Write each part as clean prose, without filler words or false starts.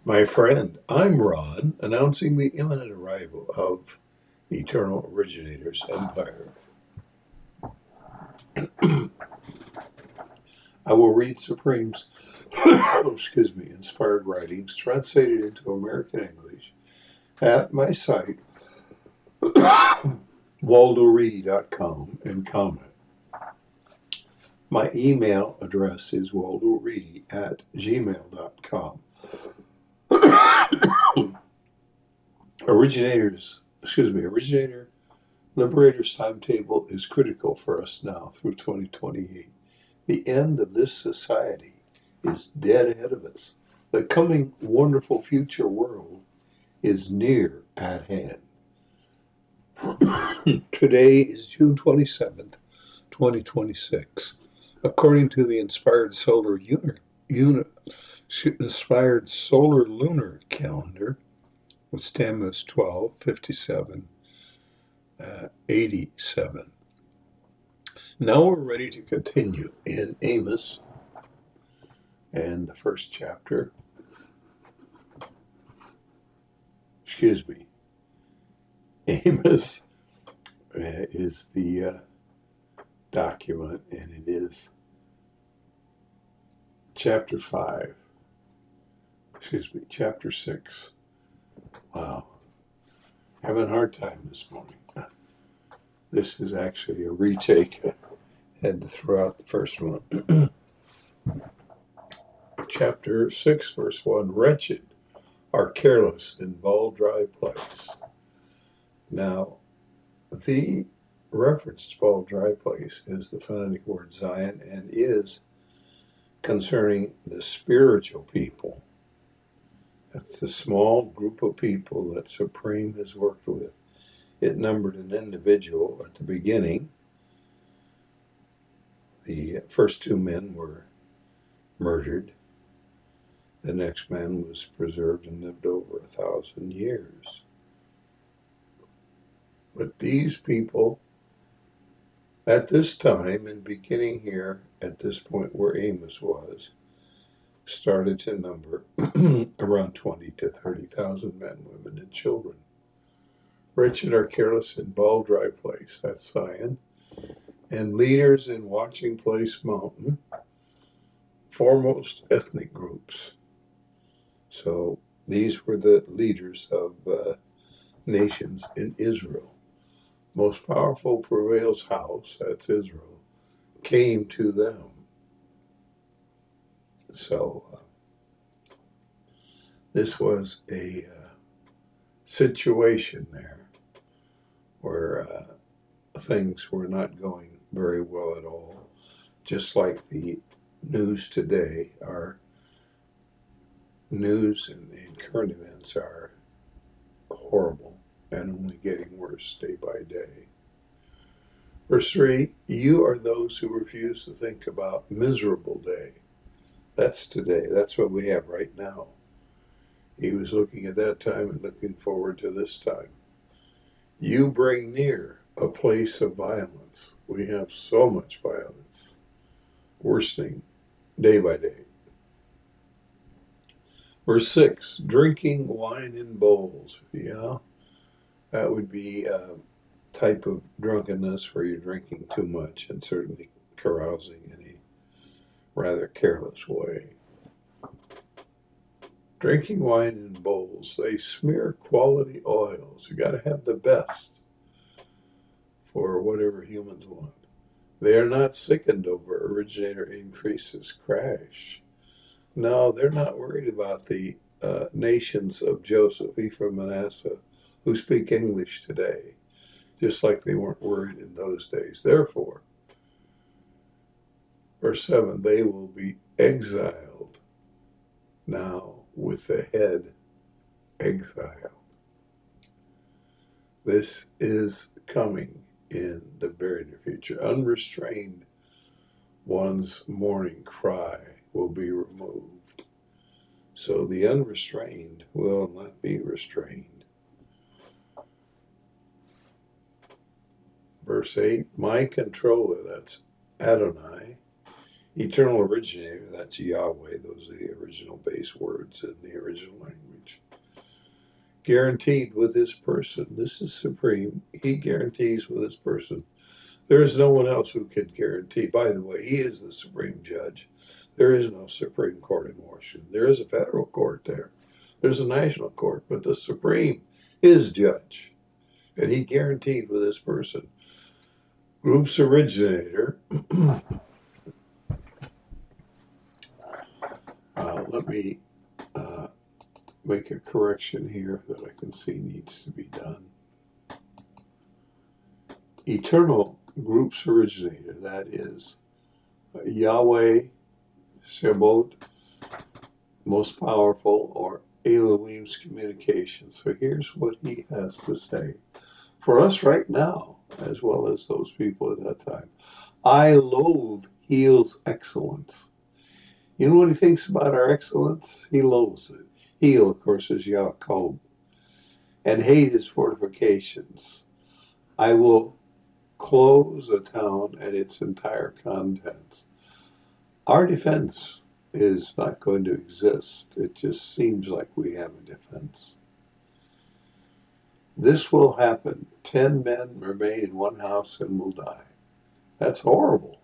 My friend, I'm Ron, announcing the imminent arrival of Eternal Originator's Empire. I will read Supreme's inspired writings translated into American English at my site, waldoreedy.com, and comment. My email address is waldoreedy@gmail.com. Originator Liberator's timetable is critical for us now through 2028. The end of this society is dead ahead of us. The coming wonderful future world is near at hand. Today is June 27th, 2026. According to the Inspired Solar Lunar Calendar, with Tammuz 1257, 87. Now we're ready to continue in Amos and the first chapter. Amos is the document, and it is chapter 6. Wow. Having a hard time this morning. This is actually a retake. I had to throw out the first one. Chapter 6, verse 1. Wretched are careless in bald, dry place. Now, the reference to bald, dry place is the phonetic word Zion and is concerning the spiritual people. That's the small group of people that Supreme has worked with. It numbered an individual at the beginning. The first two men were murdered. The next man was preserved and lived over 1,000 years. But these people, at this time and beginning here, at this point where Amos was, started to number around 20 to 30,000 men, women, and children. Wretched are careless in bald, dry place, that's Zion, and leaders in Watching Place Mountain, foremost ethnic groups. So these were the leaders of nations in Israel. Most powerful prevails house, that's Israel, came to them. So this was a situation there where things were not going very well at all. Just like the news today, our news and current events are horrible and only getting worse day by day. Verse 3, you are those who refuse to think about miserable day. That's today. That's what we have right now. He was looking at that time and looking forward to this time. You bring near a place of violence. We have so much violence, worsening day by day. Verse 6, drinking wine in bowls. Yeah, that would be a type of drunkenness where you're drinking too much and certainly carousing in a rather careless way. Drinking wine in bowls. They smear quality oils. You got to have the best for whatever humans want. They are not sickened over originator increases crash. No, they're not worried about the nations of Joseph, Ephraim, Manasseh, who speak English today, just like they weren't worried in those days. Therefore, verse 7, they will be exiled now with the head exiled. This is coming in the very near future. Unrestrained one's mourning cry will be removed. So the unrestrained will not be restrained. Verse 8, my controller, that's Adonai, Eternal originator, that's Yahweh. Those are the original base words in the original language. Guaranteed with his person. This is supreme. He guarantees with his person. There is no one else who can guarantee. By the way, he is the supreme judge. There is no Supreme Court in Washington. There is a federal court there. There's a national court, but the supreme is judge. And he guaranteed with his person. Group's originator. Let me make a correction here that I can see needs to be done. Eternal group's originator, that is Yahweh, Shebot, most powerful, or Elohim's communication. So here's what he has to say. For us right now, as well as those people at that time, I loathe Heel's excellence. You know what he thinks about our excellence? He loathes it. Heel, of course, is Yaakov. And hate his fortifications. I will close a town and its entire contents. Our defense is not going to exist. It just seems like we have a defense. This will happen. 10 men remain in one house and will die. That's horrible.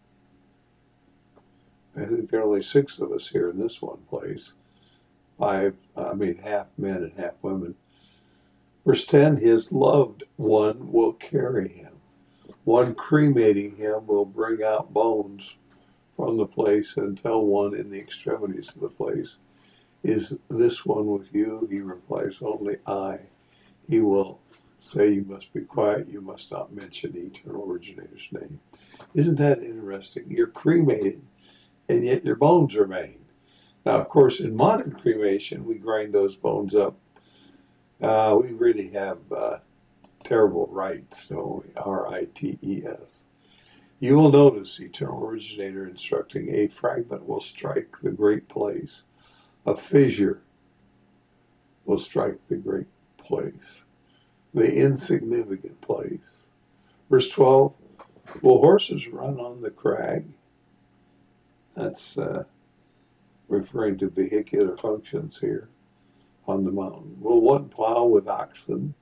I think there are only 6 of us here in this one place. Half men and half women. Verse 10, his loved one will carry him. One cremating him will bring out bones from the place and tell one in the extremities of the place, is this one with you? He replies, only I. He will say, you must be quiet. You must not mention the eternal originator's name. Isn't that interesting? You're cremated, and yet your bones remain. Now, of course, in modern cremation, we grind those bones up. We really have terrible rites, so R-I-T-E-S. You will notice the eternal originator instructing, a fragment will strike the great place. A fissure will strike the great place. The insignificant place. Verse 12, will horses run on the crag? That's referring to vehicular functions here on the mountain. Will one plow with oxen?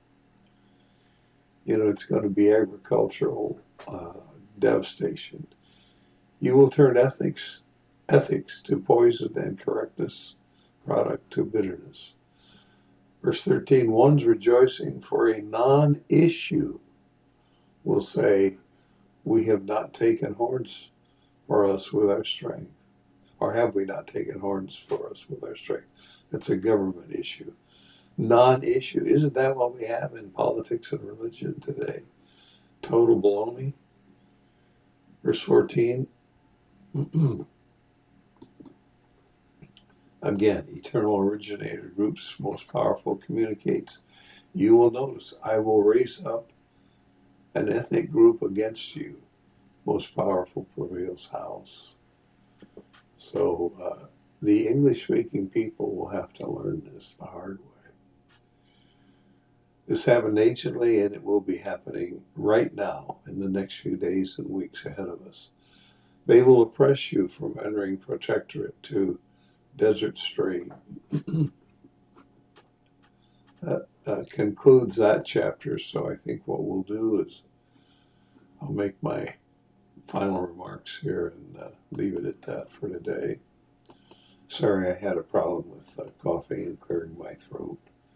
It's going to be agricultural devastation. You will turn ethics to poison and correctness product to bitterness. Verse 13, one's rejoicing for a non-issue will say, we have not taken horns for us with our strength. Or have we not taken horns for us with our strength? It's a government issue. Non-issue. Isn't that what we have in politics and religion today? Total baloney. Verse 14. Again, eternal originator, groups most powerful, communicates. You will notice, I will raise up an ethnic group against you. Most powerful prevails house. So the English-speaking people will have to learn this the hard way. This happened anciently, and it will be happening right now in the next few days and weeks ahead of us. They will oppress you from entering protectorate to desert stream. That concludes that chapter, so I think what we'll do is I'll make my final remarks here and leave it at that for today. Sorry, I had a problem with coughing and clearing my throat.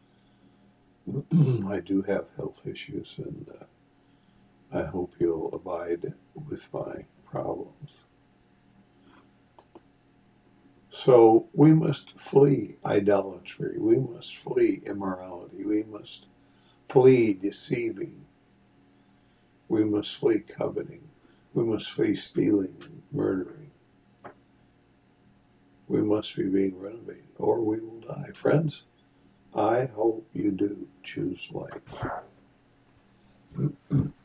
I do have health issues, and I hope you'll abide with my problems. So we must flee idolatry. We must flee immorality. We must flee deceiving. We must flee coveting. We must flee stealing and murdering. We must be being renovated, or we will die. Friends, I hope you do choose life.